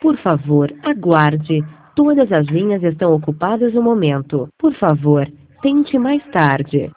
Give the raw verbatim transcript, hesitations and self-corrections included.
Por favor, aguarde. Todas as linhas estão ocupadas no momento. Por favor, tente mais tarde.